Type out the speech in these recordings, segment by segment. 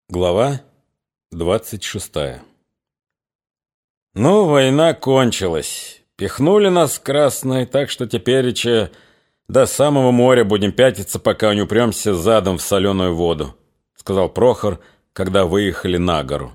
Глава 26. Ну, война кончилась. Пихнули нас красные, так что тепереча до самого моря будем пятиться, пока не упремся задом в соленую воду, сказал Прохор, когда выехали на гору.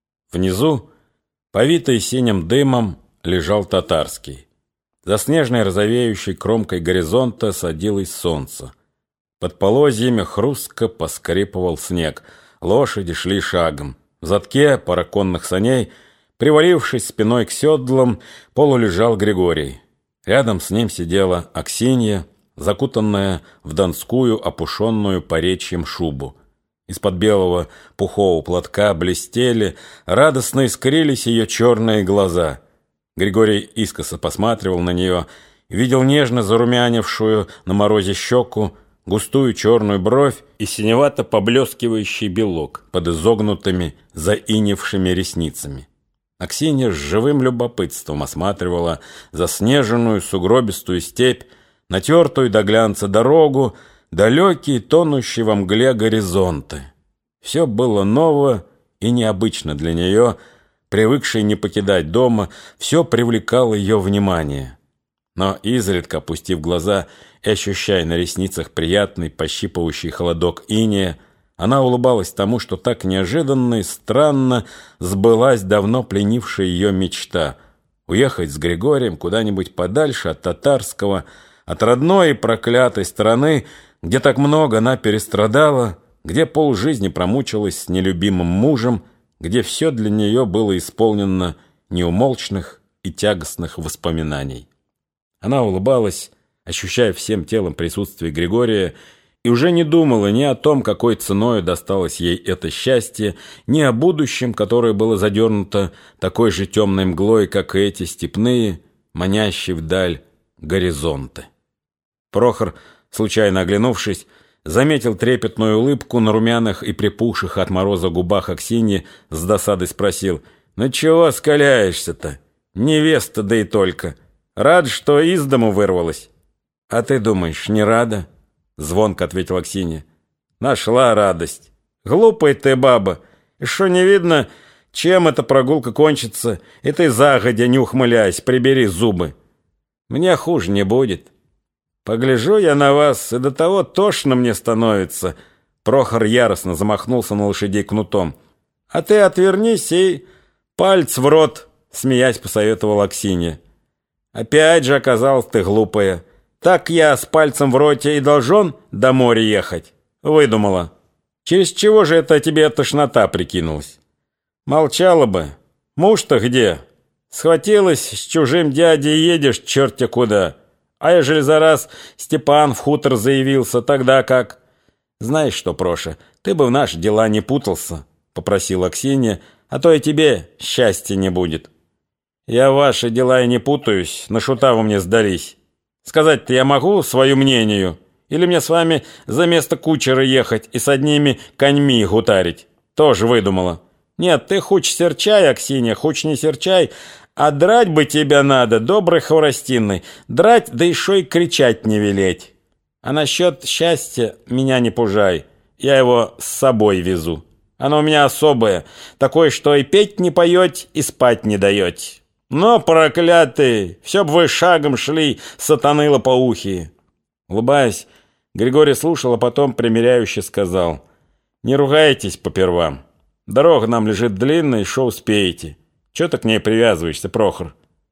Внизу, повитый синим дымом, лежал Татарский. За снежной розовеющей кромкой горизонта садилось солнце. Под полозьями хрустко поскрипывал снег. Лошади шли шагом. В задке параконных саней, привалившись спиной к седлам, полулежал Григорий. Рядом с ним сидела Аксинья, закутанная в донскую, опушенную поречьем шубу. Из-под белого пухового платка блестели, радостно искрились ее черные глаза. Григорий искоса посматривал на нее, видел нежно зарумянившую на морозе щеку, густую черную бровь и синевато поблескивающий белок под изогнутыми, заиневшими ресницами. Аксинья с живым любопытством осматривала заснеженную сугробистую степь, натертую до глянца дорогу, далекие, тонущие во мгле горизонты. Все было ново и необычно для нее, привыкшей не покидать дома, все привлекало ее внимание. Но изредка, опустив глаза и ощущая на ресницах приятный пощипывающий холодок инея, она улыбалась тому, что так неожиданно и странно сбылась давно пленившая ее мечта — уехать с Григорием куда-нибудь подальше от татарского, от родной и проклятой страны, где так много она перестрадала, где полжизни промучилась с нелюбимым мужем, где все для нее было исполнено неумолчных и тягостных воспоминаний. Она улыбалась, ощущая всем телом присутствие Григория, и уже не думала ни о том, какой ценою досталось ей это счастье, ни о будущем, которое было задернуто такой же темной мглой, как и эти степные, манящие вдаль горизонты. Прохор, случайно оглянувшись, заметил трепетную улыбку на румяных и припухших от мороза губах Аксиньи, с досадой спросил: «Ну чего скаляешься-то? Невеста, да и только. Рад, что из дому вырвалась». «А ты думаешь, не рада?» — звонко ответила Аксинья. «Нашла радость. Глупая ты баба. И что не видно, чем эта прогулка кончится, и ты загодя, не ухмыляясь, прибери зубы. Мне хуже не будет. Погляжу я на вас, и до того тошно мне становится». Прохор яростно замахнулся на лошадей кнутом. «А ты отвернись и палец в рот», — смеясь посоветовала Аксинья. «Опять же оказалась ты глупая. Так я с пальцем в роте и должен до моря ехать. Выдумала. Через чего же это тебе тошнота прикинулась? Молчала бы. Муж-то где? Схватилась с чужим дядей и едешь черт-те куда. А ежели за раз Степан в хутор заявился, тогда как? Знаешь что, Проша, ты бы в наши дела не путался, попросила Аксинья, а то и тебе счастья не будет. Я в ваши дела и не путаюсь, на шута вы мне сдались. Сказать-то я могу свою мнению, или мне с вами за место кучера ехать и с одними коньми гутарить? Тоже выдумала. Нет, ты хуч серчай, Аксинья, хуч не серчай, а драть бы тебя надо, добрый хворостиной. Драть, да еще и кричать не велеть. А насчет счастья меня не пужай, я его с собой везу. Оно у меня особое, такое, что и петь не поете, и спать не даете. Но, проклятый, все б вы шагом шли, сатаны лопоухие. Улыбаясь, Григорий слушал, а потом примиряюще сказал: «Не ругайтесь попервам. Дорога нам лежит длинная, и шо успеете. Чего ты к ней привязываешься, Прохор?»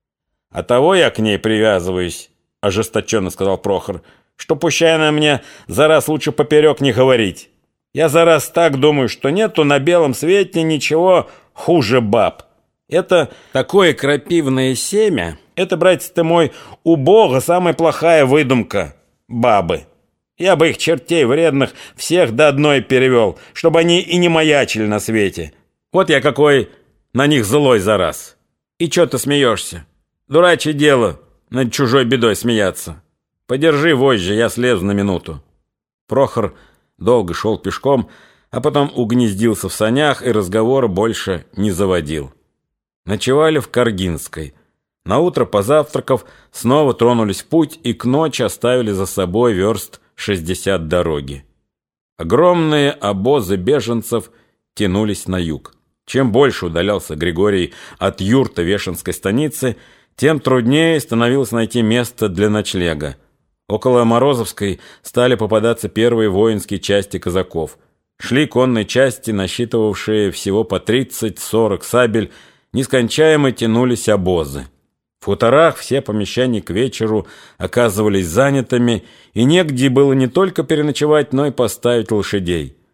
«А того я к ней привязываюсь», — ожесточенно сказал Прохор, «что пущай она мне за раз лучше поперек не говорить. Я за раз так думаю, что нету на белом свете ничего хуже баб. Это такое крапивное семя, это, братец ты мой, у Бога самая плохая выдумка — бабы. Я бы их чертей вредных всех до одной перевел, чтобы они и не маячили на свете. Вот я какой на них злой за раз. И чё ты смеешься? Дурачье дело над чужой бедой смеяться. Подержи вожжи, я слезу на минуту». Прохор долго шел пешком, а потом угнездился в санях и разговора больше не заводил. Ночевали в Каргинской. Наутро, позавтракав, снова тронулись в путь и к ночи оставили за собой верст 60 дороги. Огромные обозы беженцев тянулись на юг. Чем больше удалялся Григорий от юрта Вешенской станицы, тем труднее становилось найти место для ночлега. Около Морозовской стали попадаться первые воинские части казаков. Шли конные части, насчитывавшие всего по 30-40 сабель, нескончаемо тянулись обозы. В хуторах все помещения к вечеру оказывались занятыми, и негде было не только переночевать, но и поставить лошадей.